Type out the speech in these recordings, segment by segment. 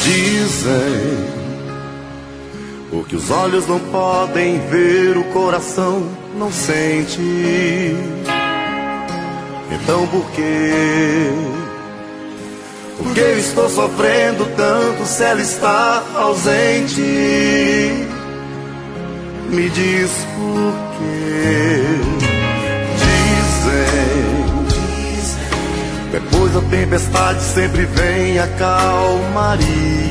Dizem, o que os olhos não podem ver, o coração não sente. Então por quê? Por que eu estou sofrendo tanto se ela está ausente? Me diz por quê. Dizem, depois da tempestade sempre vem a calmaria.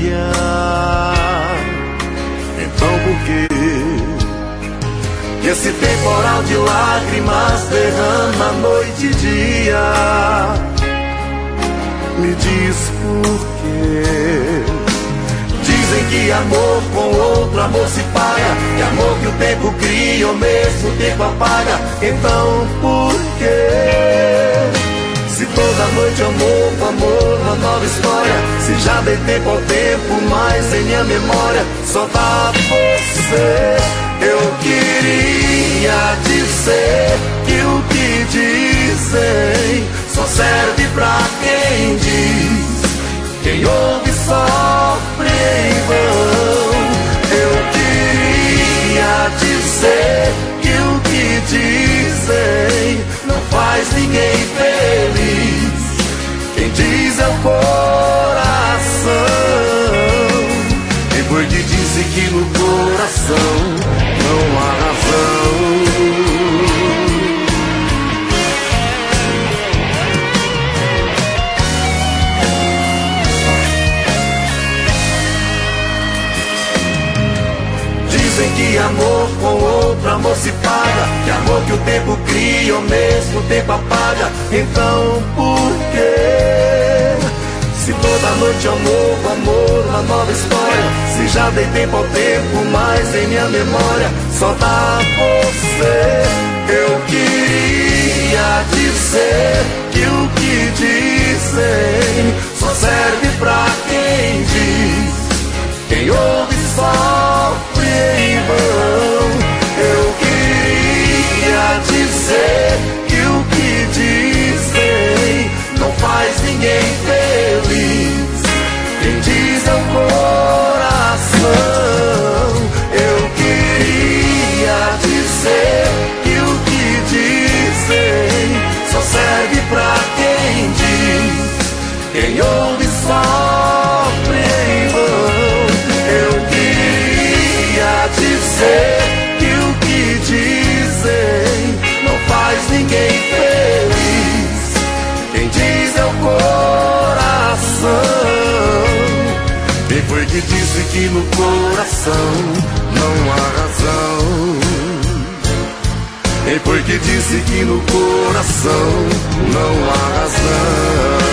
Então por quê que esse temporal de lágrimas derrama noite e dia? Me diz por quê. Dizem que amor com outro amor se paga, que amor que o tempo cria ao mesmo tempo apaga. Então por quê? Se toda noite amor com amor, uma nova história. Se já dei tempo ao tempo, mas em minha memória só dá você. Eu queria dizer que o que dizem só serve pra quem diz. Quem ouve sofre em vão. Eu queria dizer que o que dizem não faz ninguém feliz. Quem diz é o coração. Quem foi que disse que no coração não há razão? Dizem que amor com outro amor se paga, que amor que o tempo cria ao mesmo tempo apaga. Então por quê? Se toda noite amor com amor, uma nova história. Se já dei tempo ao tempo, mas em minha memória só dá você. Eu queria dizer que o que dizem só serve pra quem diz. Quem ouve sofre em vão. Eu queria dizer que o que dizem não faz ninguém feliz. Quem diz é o coração. Eu queria dizer que o que dizem só serve pra quem diz. Quem ouve sofre em vão. Eu queria dizer que o que dizem não faz ninguém feliz. Quem diz é o coração. Quem foi que disse que no coração não há razão? Quem foi que disse que no coração não há razão?